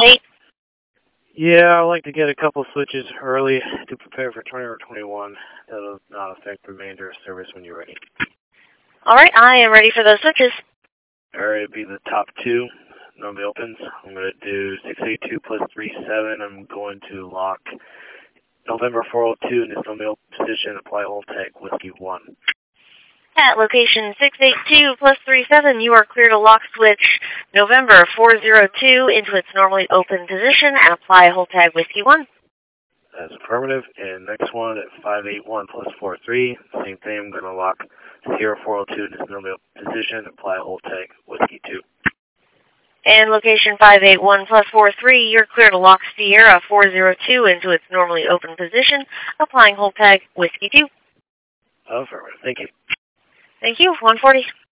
8. Yeah, I'd like to get a couple switches early to prepare for 20 or 21. That'll not affect remainder of service when you're ready. All right, I am ready for those switches. All right, it'll be the top two. Normally opens. I'm going to do 682 plus 37. I'm going to lock November 402 in this normally open position. Apply hold tag whiskey 1. At location 682 plus 37, you are clear to lock switch November 402 into its normally open position and apply hold tag whiskey 1. That's affirmative. And next one at 581 plus 43. Same thing. I'm going to lock 0402 in its normally open position. Apply hold tag whiskey 2. And location 581 plus 43, you're clear to lock Sierra 402 into its normally open position, applying hold tag whiskey 2. Affirmative. Thank you. Thank you. 140.